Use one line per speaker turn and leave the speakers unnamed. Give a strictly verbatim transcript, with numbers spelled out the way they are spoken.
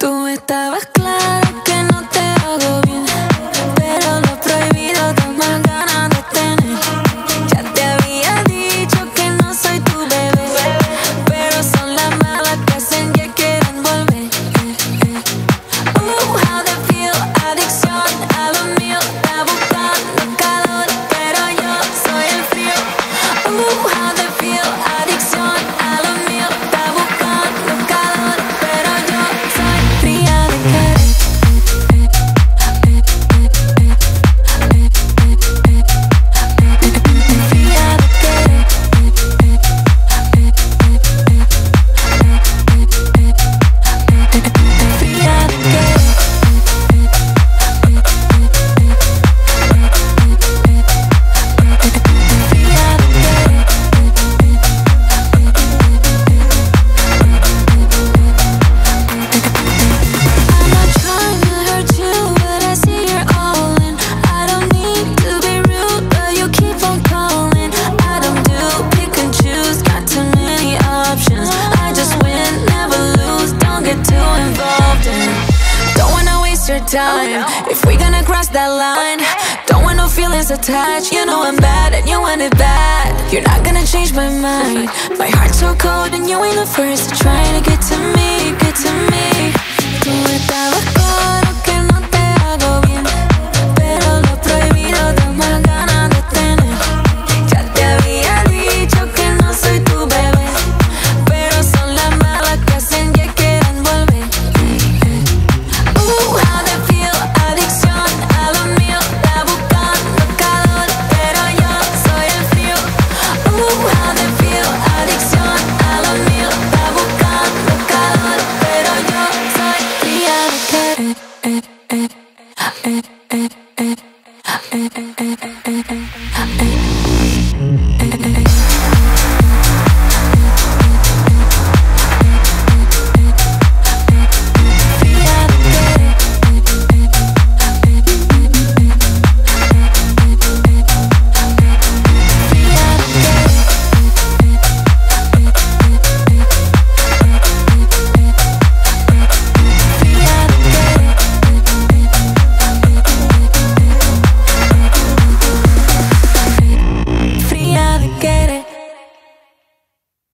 Tú estabas claro que no te hago bien, pero lo prohibido da más ganas de tener. Ya te había dicho que no soy tu bebé, pero son las malas que hacen que quieran volver. Oh, how they feel, adicción a lo mío. Está buscando calor, pero yo soy el frío. Oh, how they feel, adicción a lo mío. Está buscando calor, pero yo soy fría de querer. Fría de querer. Fría de querer. I'm not trying to hurt you, but I see you're all in. I don't need to be rude, but you keep on calling. I don't do pick and choose, got too many options. I just win, never lose, don't get too involved in. Don't wanna waste your time if we gonna cross that line. Don't want no feelings attached, you know I'm bad and you want it bad. You're not gonna change my mind. My heart's so cold and you ain't the first to try to get to me, get to me.